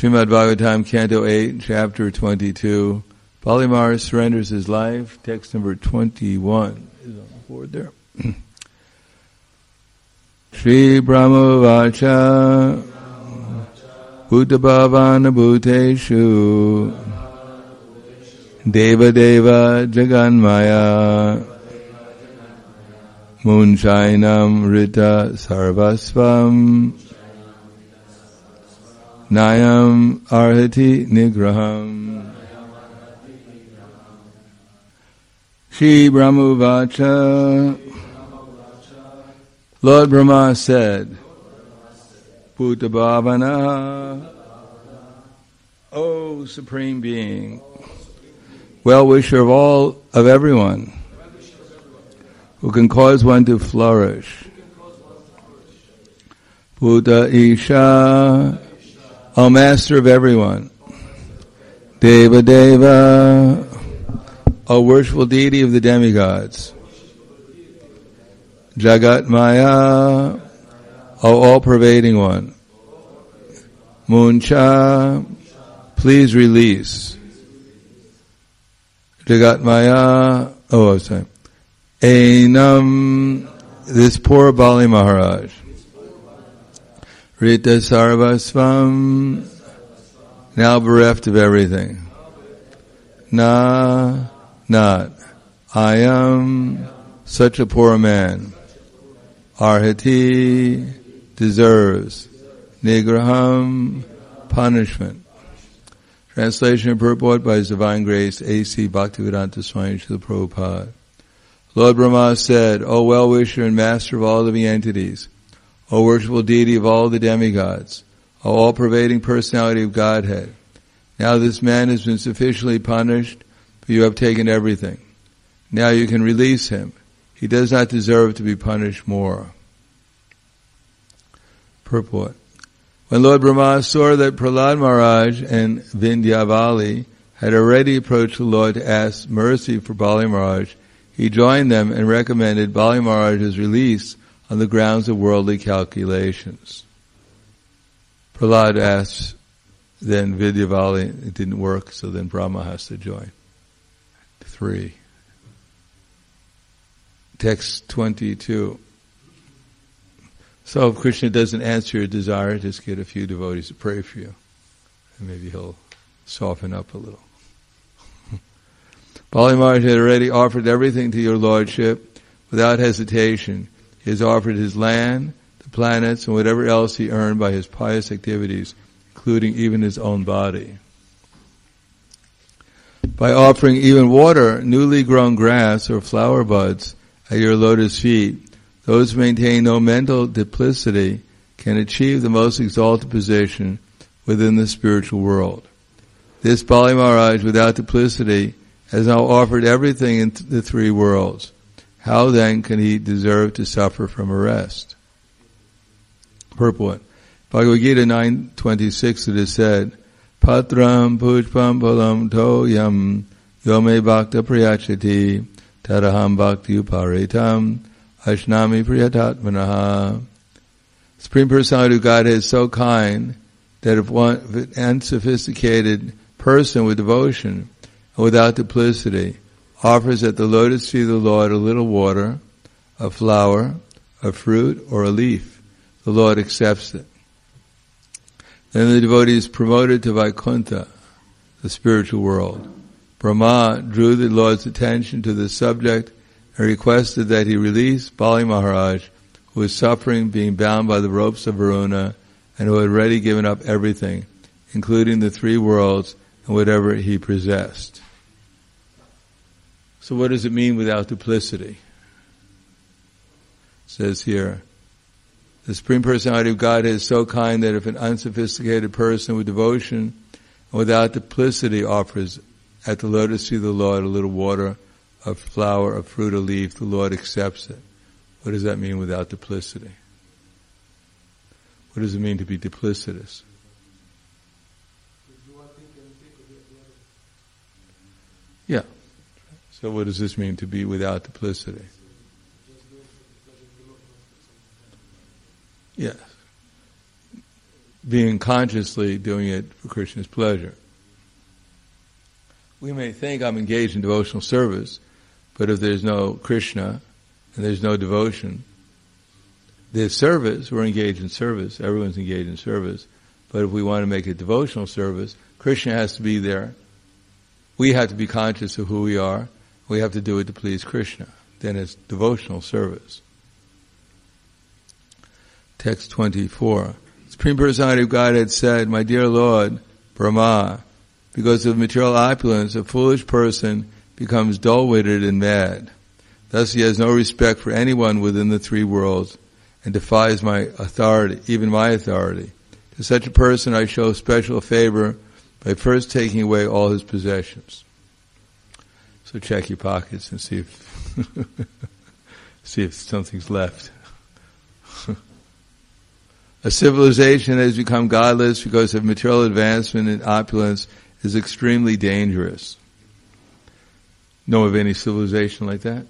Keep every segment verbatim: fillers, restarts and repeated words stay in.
Srimad Bhagavatam, Canto eight, Chapter twenty-two. Bali Maharaj surrenders his life. Text number twenty-one is on the board there. Shri Brahma Vacha Bhuta Bhavana Bhuteshu Deva Deva Jaganmaya Moonshainam Rita Sarvasvam Nayam Arhati Nigraham. Shri Brahma Vacha. Lord Brahma said, Bhuta Bhavana, O Supreme Being, well-wisher of all, of everyone, who can cause one to flourish. Bhuta Isha, O Master of everyone. Deva Deva, O worshipful deity of the demigods. Jagat Maya, O all-pervading one. Muncha, please release. Jagat Maya, oh, sorry. Ainam, this poor Bali Maharaj. Rita Sarvasvam, now bereft of everything. Na, not. I am such a poor man. Arhati, deserves. Nigraham, punishment. Translation and purport by His Divine Grace, A C Bhaktivedanta Swami Srila Prabhupada. Lord Brahma said, O well-wisher and master of all living entities, O worshipful deity of all the demigods, O all-pervading personality of Godhead, now this man has been sufficiently punished, for you have taken everything. Now you can release him. He does not deserve to be punished more. Purport. When Lord Brahma saw that Prahlad Maharaj and Vindhyavali had already approached the Lord to ask mercy for Bali Maharaj, he joined them and recommended Bali Maharaj's release on the grounds of worldly calculations. Prahlad asks, then Vindhyavali, it didn't work, so then Brahma has to join. Three. Text twenty-two. So if Krishna doesn't answer your desire, just get a few devotees to pray for you. And maybe he'll soften up a little. Bali Maharaj had already offered everything to your lordship without hesitation. He has offered his land, the planets, and whatever else he earned by his pious activities, including even his own body. By offering even water, newly grown grass, or flower buds at your lotus feet, those who maintain no mental duplicity can achieve the most exalted position within the spiritual world. This Bali Maharaj, without duplicity, has now offered everything in the three worlds. How then can he deserve to suffer from arrest? Purport. Bhagavad Gita nine twenty-six, it is said, Patram pushpam palam toyam yome bhakta priyachati tadaham bhakti uparitam ashnami priyatatmanaha. Supreme Personality of Godhead is so kind that if one, if an unsophisticated person with devotion and without duplicity offers at the lotus feet of the Lord a little water, a flower, a fruit, or a leaf, the Lord accepts it. Then the devotee is promoted to Vaikuntha, the spiritual world. Brahma drew the Lord's attention to the subject and requested that he release Bali Maharaj, who was suffering being bound by the ropes of Varuna and who had already given up everything, including the three worlds and whatever he possessed. So what does it mean without duplicity? It says here, the Supreme Personality of God is so kind that if an unsophisticated person with devotion and without duplicity offers at the lotus feet of the Lord a little water, a flower, a fruit, a leaf, the Lord accepts it. What does that mean without duplicity? What does it mean to be duplicitous? Yeah. So what does this mean to be without duplicity? Yes. being consciously doing it for Krishna's pleasure. We may think I'm engaged in devotional service, but if there's no Krishna and there's no devotion, there's service, we're engaged in service, everyone's engaged in service, but if we want to make it devotional service, Krishna has to be there. We have to be conscious of who we are. We have to do it to please Krishna. Then it's devotional service. Text twenty-four. Supreme Personality of Godhead said, "My dear Lord, Brahma, because of material opulence, a foolish person becomes dull-witted and mad. Thus he has no respect for anyone within the three worlds and defies my authority, even my authority. To such a person I show special favor by first taking away all his possessions." So check your pockets and see if see if something's left. A civilization that has become godless because of material advancement and opulence is extremely dangerous. Know of any civilization like that?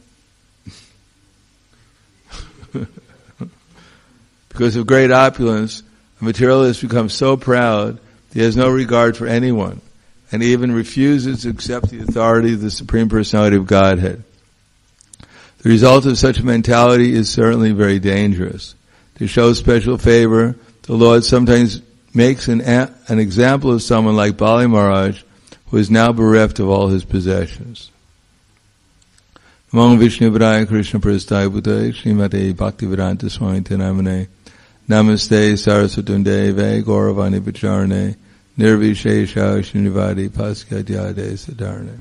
Because of great opulence, a materialist becomes so proud that he has no regard for anyone, and he even refuses to accept the authority of the Supreme Personality of Godhead. The result of such a mentality is certainly very dangerous. To show special favor, the Lord sometimes makes an, a- an example of someone like Bali Maharaj, who is now bereft of all his possessions. Among Vishnu Vidaya Krishna Prasthaya Bhutaya Srimate Bhaktivedanta Swami Namane Namaste Saraswatunde Ve Gauravani Vicharane Nirvishesha Srinivadi Paskadyade Sadarane.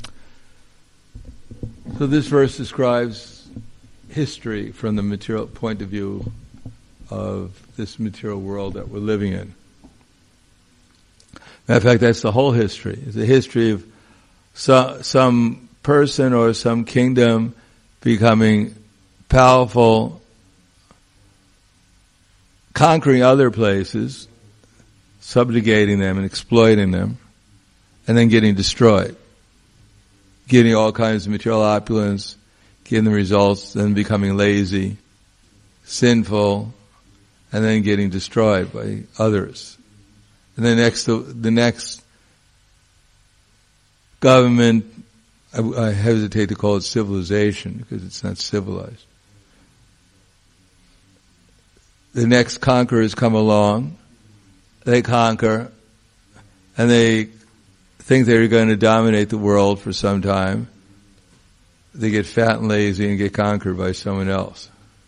So this verse describes history from the material point of view of this material world that we're living in. Matter of fact, that's the whole history. It's a history of so, some person or some kingdom becoming powerful, conquering other places, subjugating them and exploiting them, and then getting destroyed. Getting all kinds of material opulence, getting the results, then becoming lazy, sinful, and then getting destroyed by others. And then next, the next government, I, I hesitate to call it civilization because it's not civilized. The next conquerors come along, they conquer, and they think they're going to dominate the world for some time. They get fat and lazy and get conquered by someone else.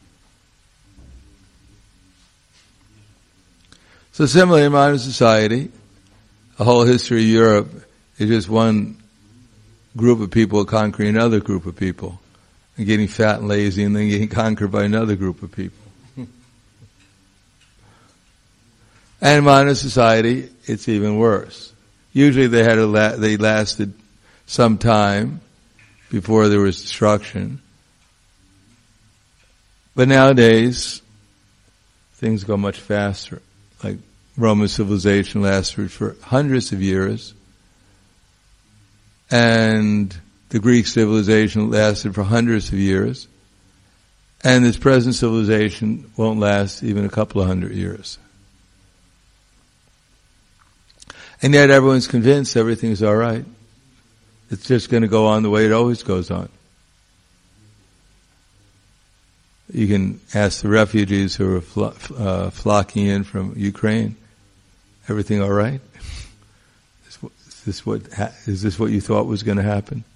So similarly, in modern society, the whole history of Europe is just one group of people conquering another group of people, and getting fat and lazy and then getting conquered by another group of people. And in modern society, it's even worse. Usually they had a la- they lasted some time before there was destruction. But nowadays, things go much faster. Like Roman civilization lasted for hundreds of years, and the Greek civilization lasted for hundreds of years, and this present civilization won't last even a couple of hundred years. And yet everyone's convinced everything's all right. It's just going to go on the way it always goes on. You can ask the refugees who are flo- uh, flocking in from Ukraine, everything all right? Is this what, ha- is this what you thought was going to happen?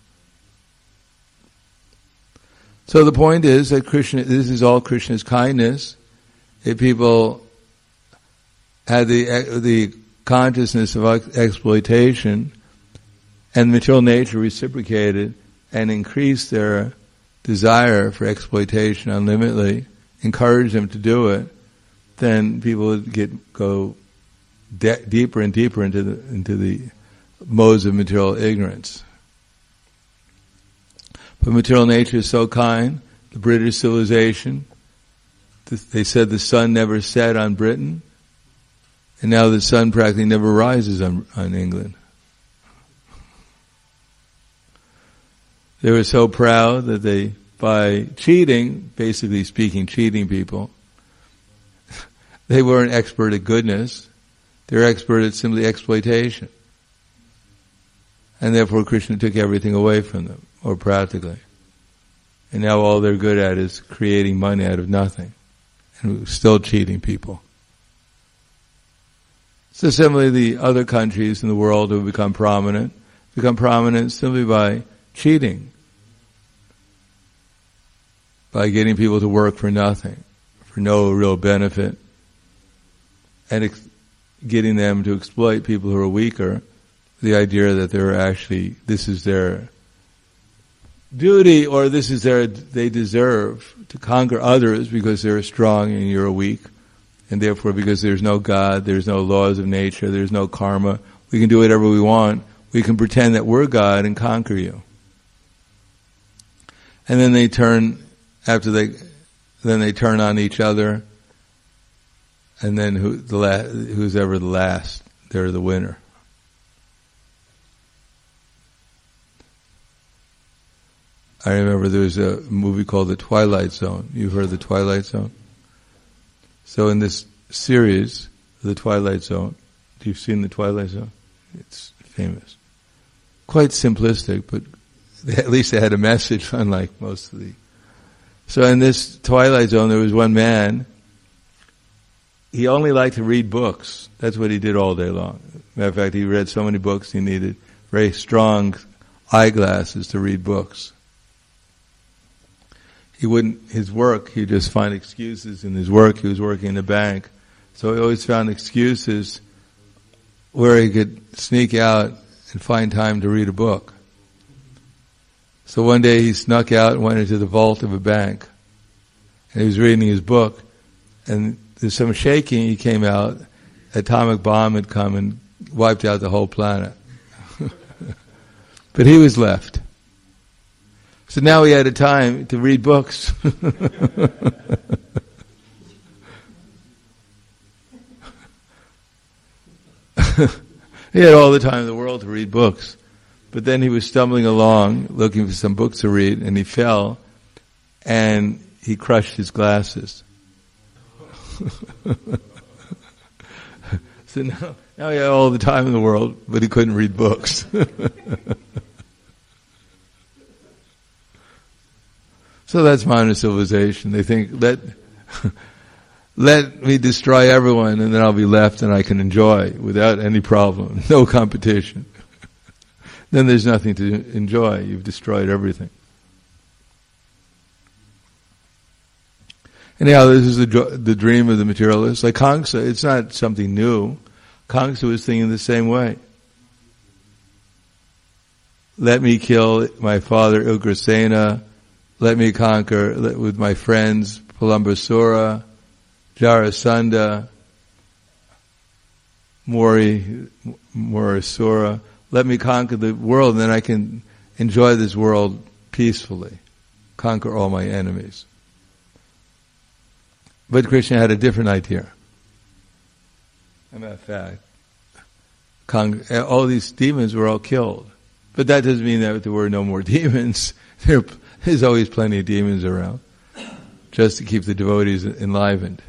So the point is that Krishna, this is all Krishna's kindness. If people had the, the consciousness of exploitation and material nature reciprocated and increased their desire for exploitation unlimitedly, encourage them to do it, then people would get go de- deeper and deeper into the into the modes of material ignorance. But material nature is so kind. The British civilization, they said the sun never set on Britain, and now the sun practically never rises on, on England. They were so proud that they, by cheating, basically speaking, cheating people, they weren't expert at goodness. They're expert at simply exploitation. And therefore Krishna took everything away from them, or practically. And now all they're good at is creating money out of nothing. And still cheating people. So similarly, the other countries in the world have become prominent, become prominent simply by cheating. By getting people to work for nothing, for no real benefit. And ex- getting them to exploit people who are weaker, the idea that they're actually, this is their duty, or this is their, they deserve to conquer others because they're strong and you're weak, and therefore because there's no God, there's no laws of nature, there's no karma, we can do whatever we want, we can pretend that we're God and conquer you. And then they turn, after they, then they turn on each other, and then who, the la- who's ever the last, they're the winner. I remember there was a movie called The Twilight Zone. You've heard of The Twilight Zone? So in this series, The Twilight Zone, you've seen The Twilight Zone? It's famous. Quite simplistic, but at least they had a message, unlike most of the... So in this Twilight Zone, there was one man. He only liked to read books. That's what he did all day long. Matter of fact, he read so many books, he needed very strong eyeglasses to read books. He wouldn't, his work, he'd just find excuses in his work. He was working in a bank. So he always found excuses where he could sneak out and find time to read a book. So one day he snuck out and went into the vault of a bank. And he was reading his book. And there's some shaking, he came out. Atomic bomb had come and wiped out the whole planet. But he was left. So now he had a time to read books. He had all the time in the world to read books. But then he was stumbling along, looking for some books to read, and he fell, and he crushed his glasses. So now, now he had all the time in the world, but he couldn't read books. So that's modern civilization. They think, let, let me destroy everyone and then I'll be left and I can enjoy without any problem. No competition. Then there's nothing to enjoy. You've destroyed everything. Anyhow, this is the, the dream of the materialist. Like Kamsa, it's not something new. Kamsa was thinking the same way. Let me kill my father Ugrasena. Let me conquer let, with my friends Palambasura, Jarasandha, Mori, Morasura. Let me conquer the world, and then I can enjoy this world peacefully. Conquer all my enemies. But Krishna had a different idea. As a matter of fact, con- all these demons were all killed. But that doesn't mean that there were no more demons. There, there's always plenty of demons around, just to keep the devotees enlivened.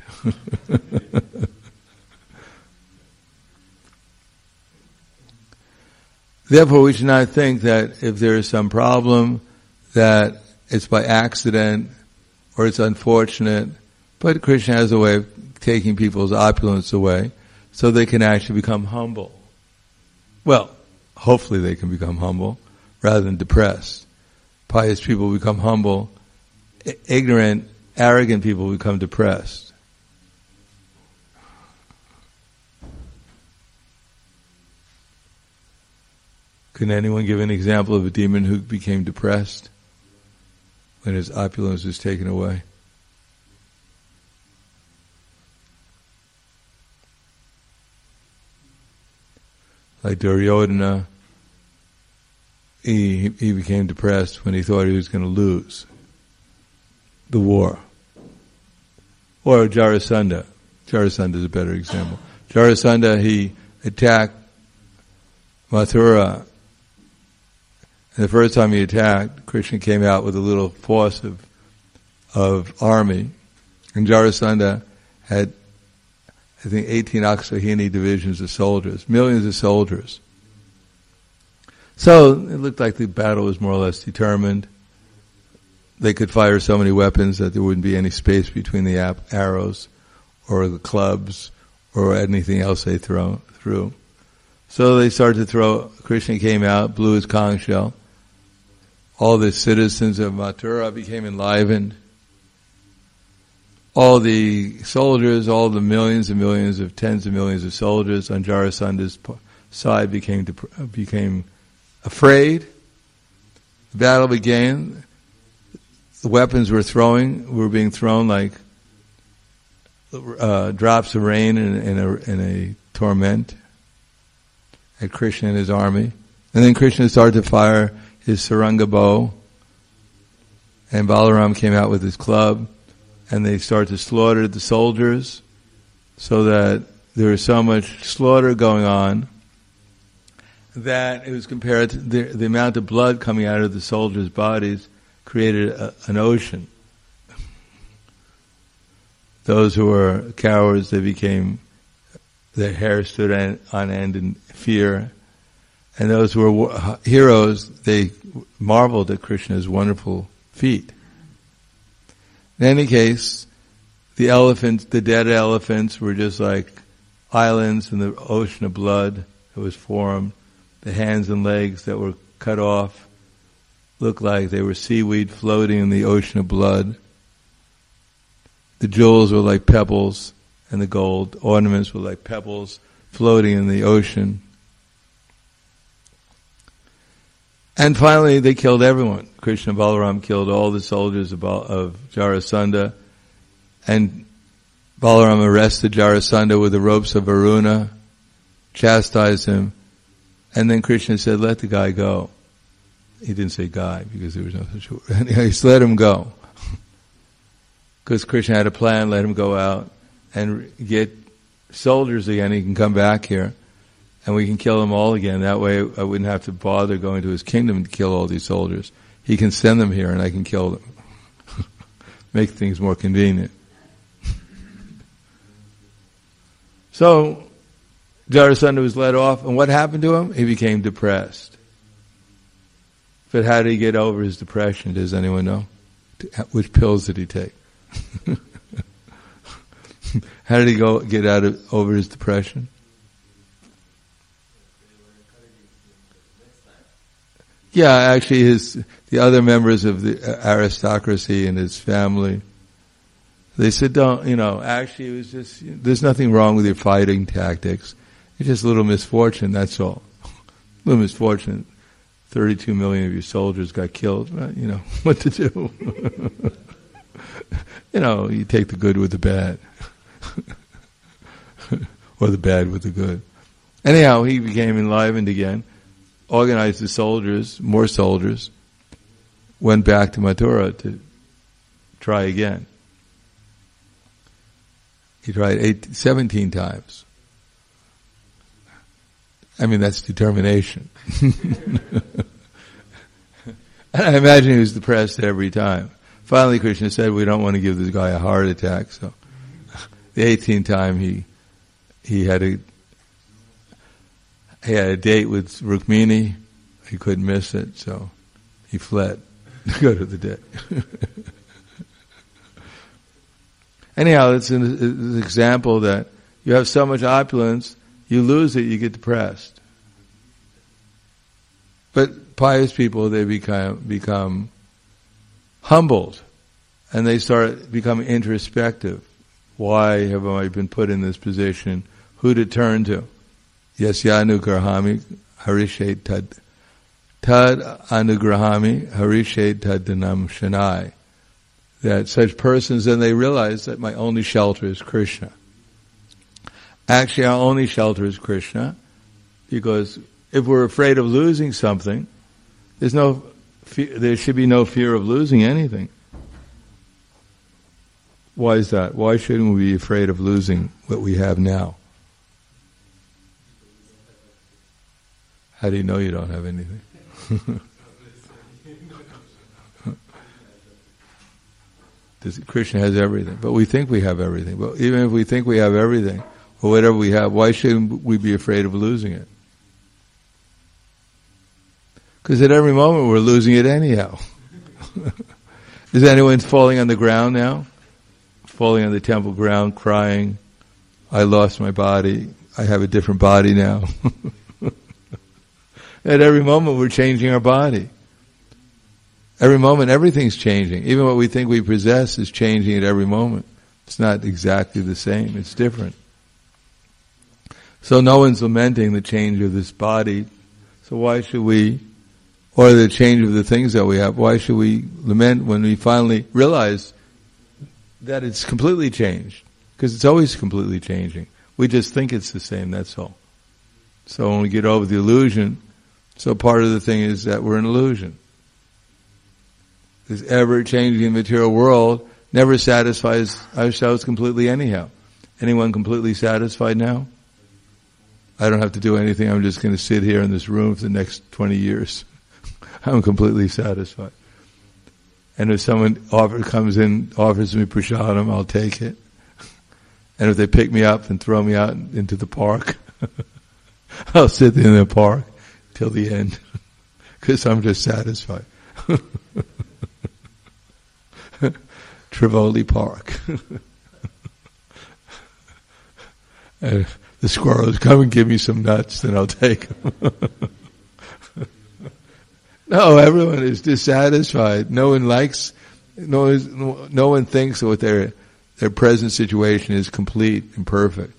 Therefore, we should not think that if there is some problem, that it's by accident or it's unfortunate. But Krishna has a way of taking people's opulence away so they can actually become humble. Well, hopefully they can become humble rather than depressed. Pious people become humble. I- ignorant, arrogant people become depressed. Can anyone give an example of a demon who became depressed when his opulence was taken away? Like Duryodhana, he, he became depressed when he thought he was going to lose the war. Or Jarasandha. Jarasandha is a better example. Jarasandha, he attacked Mathura. And the first time he attacked, Krishna came out with a little force of, of army. And Jarasandha had, I think eighteen Akshauhini divisions of soldiers, millions of soldiers. So it looked like the battle was more or less determined. They could fire so many weapons that there wouldn't be any space between the ap- arrows or the clubs or anything else they throw threw. So they started to throw. Krishna came out, blew his conch shell. All the citizens of Mathura became enlivened. All the soldiers, all the millions and millions of tens of millions of soldiers on Jarasanda's side became became afraid. The battle began. The weapons were throwing were being thrown like uh, drops of rain in, in a in a torment at Krishna and his army. And then Krishna started to fire his saranga bow, and Balaram came out with his club, and they started to slaughter the soldiers, so that there was so much slaughter going on that it was compared to the, the amount of blood coming out of the soldiers' bodies created a, an ocean. Those who were cowards, they became, their hair stood on, on end in fear. And those who were heroes, they marveled at Krishna's wonderful feat. In any case, the elephants, the dead elephants were just like islands in the ocean of blood that was formed. The hands and legs that were cut off looked like they were seaweed floating in the ocean of blood. The jewels were like pebbles, and the gold ornaments were like pebbles floating in the ocean. And finally, they killed everyone. Krishna and Balaram killed all the soldiers of, Bal- of Jarasandha, and Balaram arrested Jarasandha with the ropes of Varuna, chastised him, and then Krishna said, "Let the guy go." He didn't say guy because there was no such word. He said, "Let him go." Because Krishna had a plan, let him go out and get soldiers again. He can come back here and we can kill them all again. That way I wouldn't have to bother going to his kingdom to kill all these soldiers. He can send them here and I can kill them. Make things more convenient. So, Jarasandha was let off, and what happened to him? He became depressed. But how did he get over his depression? Does anyone know? Which pills did he take? How did he go get out of over his depression? Yeah, actually, his the other members of the aristocracy and his family, they said, "Don't you know? Actually, it was just there's nothing wrong with your fighting tactics. It's just a little misfortune. That's all. Little misfortune. Thirty-two million of your soldiers got killed. Well, you know what to do." You know, you take the good with the bad. Or the bad with the good. Anyhow, he became enlivened again, organized the soldiers, more soldiers, went back to Mathura to try again. He tried eight, seventeen times. I mean, that's determination. And I imagine he was depressed every time. Finally, Krishna said, "We don't want to give this guy a heart attack." So, the eighteenth time, he he had a he had a date with Rukmini. He couldn't miss it, so he fled to go to the date. Anyhow, it's an, it's an example that you have so much opulence, you lose it, you get depressed. But pious people, they become become humbled, and they start becoming introspective. Why have I been put in this position? Who to turn to? Yasya anugrahami harishet tad tad anugrahami harishet tad dhanam shanai. That such persons, then they realize that my only shelter is Krishna. Actually, our only shelter is Krishna, because if we're afraid of losing something, there's no there should be no fear of losing anything. Why is that? Why shouldn't we be afraid of losing what we have now? How do you know you don't have anything? Krishna has everything, but we think we have everything. But even if we think we have everything, or whatever we have, why shouldn't we be afraid of losing it? Because at every moment we're losing it anyhow. Is anyone falling on the ground now? Falling on the temple ground, crying, I lost my body, I have a different body now. At every moment we're changing our body. Every moment everything's changing. Even what we think we possess is changing at every moment. It's not exactly the same, it's different. So no one's lamenting the change of this body. So why should we, or the change of the things that we have, why should we lament when we finally realize that it's completely changed? Because it's always completely changing. We just think it's the same, that's all. So when we get over the illusion, so part of the thing is that we're an illusion. This ever-changing material world never satisfies ourselves completely anyhow. Anyone completely satisfied now? I don't have to do anything. I'm just going to sit here in this room for the next twenty years. I'm completely satisfied. And if someone offer, comes in, offers me prasadam, I'll take it. And if they pick me up and throw me out into the park, I'll sit in the park till the end, because I'm just satisfied. Trivoli Park. And the squirrels come and give me some nuts, then I'll take them. No, everyone is dissatisfied. No one likes, no one, no one thinks that their their present situation is complete and perfect.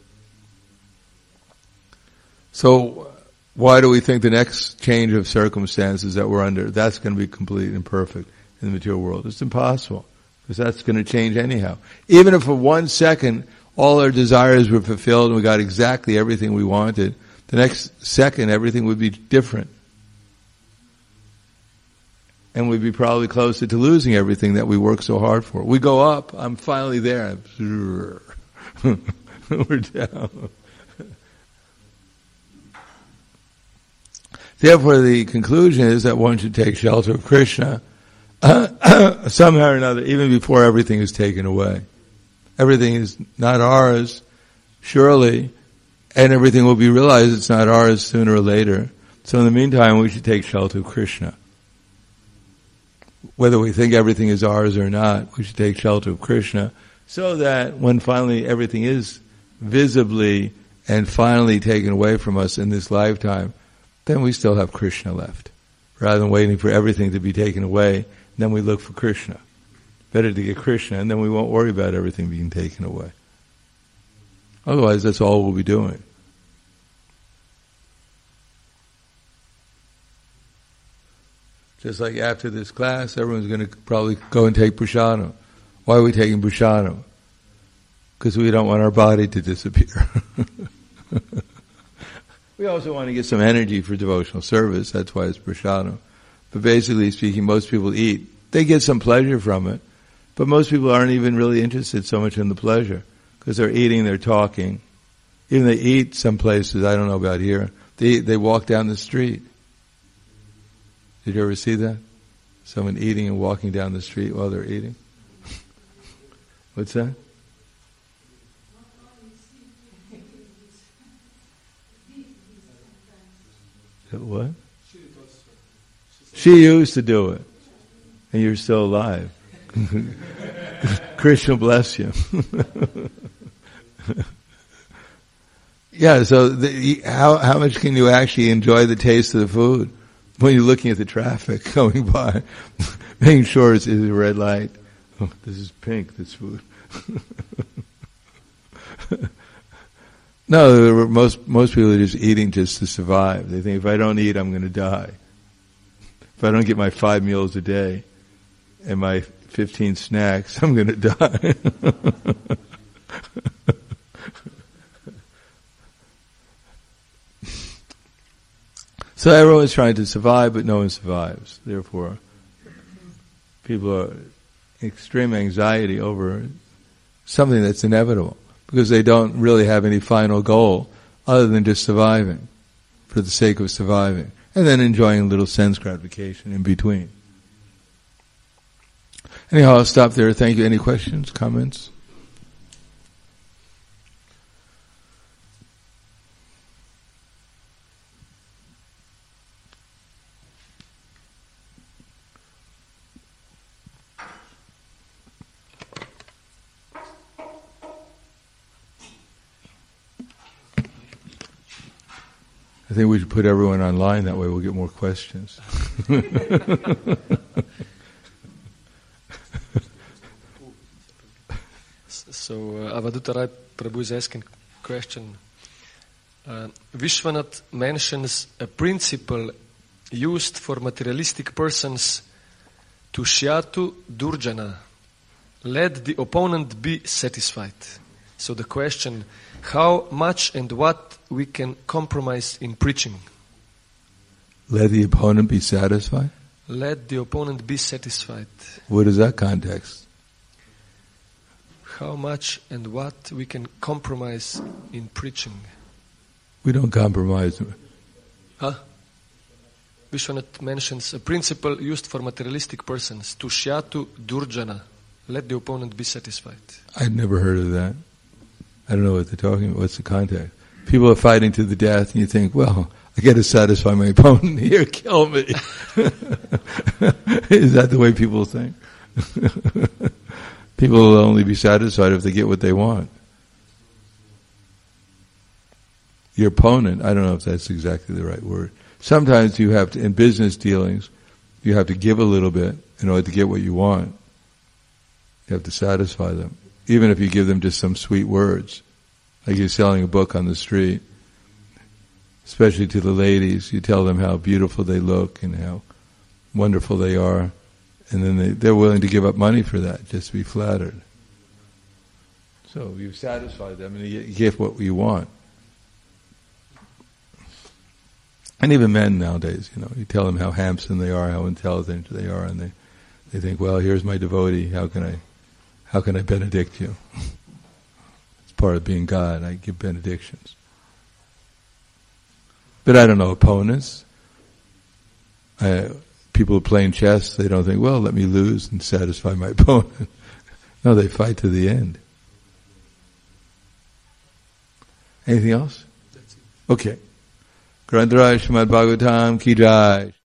So, why do we think the next change of circumstances that we're under, that's going to be complete and perfect in the material world? It's impossible, because that's going to change anyhow. Even if for one second all our desires were fulfilled and we got exactly everything we wanted, the next second everything would be different. And we'd be probably closer to losing everything that we work so hard for. We go up, I'm finally there. We're down. Therefore, the conclusion is that one should take shelter of Krishna uh, somehow or another, even before everything is taken away. Everything is not ours, surely, and everything will be realized it's not ours sooner or later. So in the meantime, we should take shelter of Krishna. Whether we think everything is ours or not, we should take shelter of Krishna, so that when finally everything is visibly and finally taken away from us in this lifetime, then we still have Krishna left. Rather than waiting for everything to be taken away, then we look for Krishna. Better to get Krishna, and then we won't worry about everything being taken away. Otherwise, that's all we'll be doing. Just like after this class, everyone's going to probably go and take prasadam. Why are we taking prasadam? Because we don't want our body to disappear. We also want to get some energy for devotional service. That's why it's prasadam. But basically speaking, most people eat. They get some pleasure from it. But most people aren't even really interested so much in the pleasure. Because they're eating, they're talking. Even they eat some places, I don't know about here, they they walk down the street. Did you ever see that? Someone eating and walking down the street while they're eating? What's that? What? She used to do it. And you're still alive. Krishna bless you. Yeah, so the, how how much can you actually enjoy the taste of the food when you're looking at the traffic going by, making sure it's, it's a red light? Oh, this is pink, this food. No, most most people are just eating just to survive. They think, if I don't eat, I'm going to die. If I don't get my five meals a day and my fifteen snacks, I'm going to die. So everyone's trying to survive, but no one survives. Therefore, people are in extreme anxiety over something that's inevitable, because they don't really have any final goal other than just surviving for the sake of surviving, and then enjoying a little sense gratification in between. Anyhow, I'll stop there. Thank you. Any questions, comments? I think we should put everyone online, that way we'll get more questions. So uh, Avadhuta Rai Prabhu is asking question. Uh, Vishwanath mentions a principle used for materialistic persons to shyatu durjana. Let the opponent be satisfied. So the question, how much and what we can compromise in preaching? Let the opponent be satisfied? Let the opponent be satisfied. What is that context? How much and what we can compromise in preaching? We don't compromise. Huh? Vishwanath mentions a principle used for materialistic persons, to shyatu durjana. Let the opponent be satisfied. I'd never heard of that. I don't know what they're talking about. What's the context? People are fighting to the death and you think, well, I got to satisfy my opponent here, kill me. Is that the way people think? People will only be satisfied if they get what they want. Your opponent, I don't know if that's exactly the right word. Sometimes you have to, in business dealings, you have to give a little bit in order to get what you want. You have to satisfy them. Even if you give them just some sweet words. Like you're selling a book on the street. Especially to the ladies, you tell them how beautiful they look and how wonderful they are. And then they, they're willing to give up money for that, just to be flattered. So you satisfy them and you get what you want. And even men nowadays, you know, you tell them how handsome they are, how intelligent they are, and they, they think, well, here's my devotee, how can I, how can I benedict you? It's part of being God, I give benedictions. But I don't know, opponents, uh, people who play chess, they don't think, well, let me lose and satisfy my opponent. No, they fight to the end. Anything else? Okay. Granth Raj Srimad Bhagavatam Ki Jai.